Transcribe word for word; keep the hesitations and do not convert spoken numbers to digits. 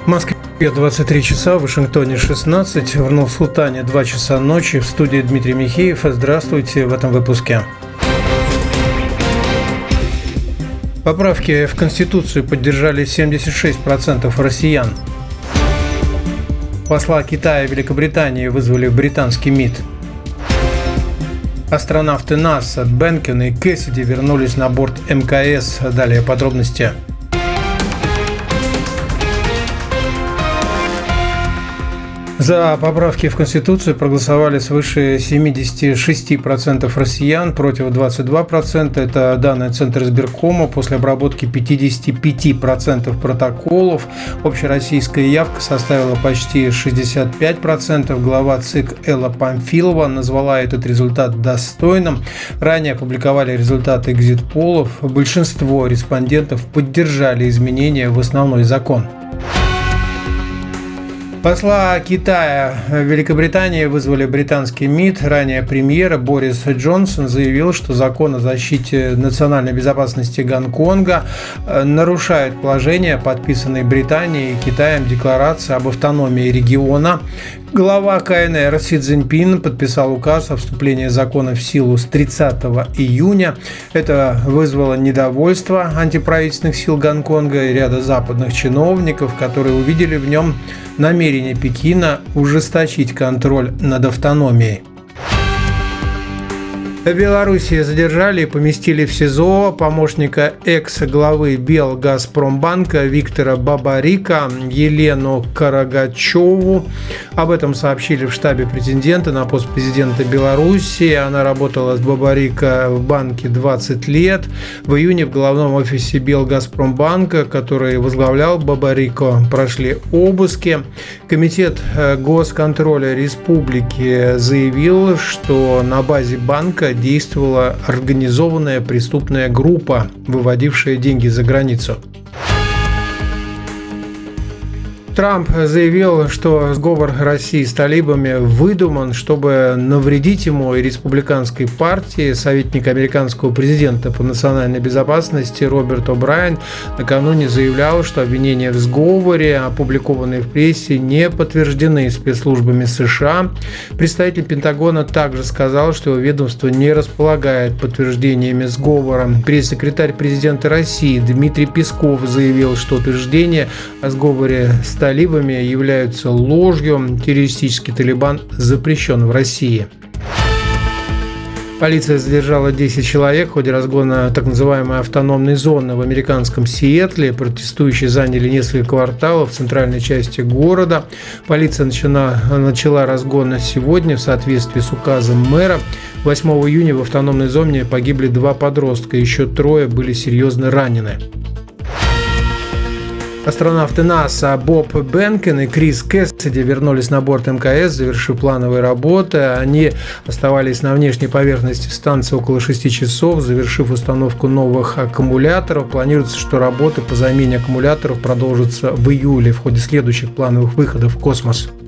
В Москве двадцать три часа, в Вашингтоне шестнадцать, в Нур-Султане два часа ночи. В студии Дмитрий Михеев. Здравствуйте в этом выпуске. Поправки в Конституцию поддержали семьдесят шесть процентов россиян. Посла Китая и Великобритании вызвали в британский МИД. Астронавты НАСА Бенкен и Кэссиди вернулись на борт эм ка эс. Далее подробности. За поправки в Конституцию проголосовали свыше семьдесят шесть процентов россиян, против двадцать два процента. Это данные Центра избиркома после обработки пятьдесят пять процентов протоколов. Общероссийская явка составила почти шестьдесят пять процентов. Глава ЦИК Элла Памфилова назвала этот результат достойным. Ранее опубликовали результаты экзит-полов. Большинство респондентов поддержали изменения в основной закон. Посла Китая в Великобритании вызвали в британский МИД. Ранее премьер Борис Джонсон заявил, что закон о защите национальной безопасности Гонконга нарушает положения, подписанные Британией и Китаем декларации об автономии региона. Глава ка эн эр Си Цзиньпин подписал указ о вступлении закона в силу с тридцатого июня. Это вызвало недовольство антиправительственных сил Гонконга и ряда западных чиновников, которые увидели в нем намерение Пекина ужесточить контроль над автономией. В Беларуси задержали и поместили в СИЗО помощника экс-главы Белгазпромбанка Виктора Бабарика Елену Карагачеву. Об этом сообщили в штабе претендента на пост президента Беларуси. Она работала с Бабарика в банке двадцать лет. В июне в главном офисе Белгазпромбанка, который возглавлял Бабарико, прошли обыски. Комитет госконтроля республики заявил, что на базе банка действовала организованная преступная группа, выводившая деньги за границу. Трамп заявил, что сговор России с талибами выдуман, чтобы навредить ему и республиканской партии. Советник американского президента по национальной безопасности Роберт О'Брайен накануне заявлял, что обвинения в сговоре, опубликованные в прессе, не подтверждены спецслужбами США. Представитель Пентагона также сказал, что его ведомство не располагает подтверждениями сговора. Пресс-секретарь президента России Дмитрий Песков заявил, что утверждения о сговоре с талибами являются ложью. Террористический Талибан запрещен в России. Полиция задержала десять человек в ходе разгона так называемой автономной зоны в американском Сиэтле. Протестующие заняли несколько кварталов в центральной части города. Полиция начала, начала разгон сегодня в соответствии с указом мэра. восьмого июня в автономной зоне погибли два подростка, еще трое были серьезно ранены. Астронавты НАСА Боб Бенкен и Крис Кэссиди вернулись на борт эм ка эс, завершив плановые работы. Они оставались на внешней поверхности станции около шести часов, завершив установку новых аккумуляторов. Планируется, что работы по замене аккумуляторов продолжатся в июле в ходе следующих плановых выходов в космос.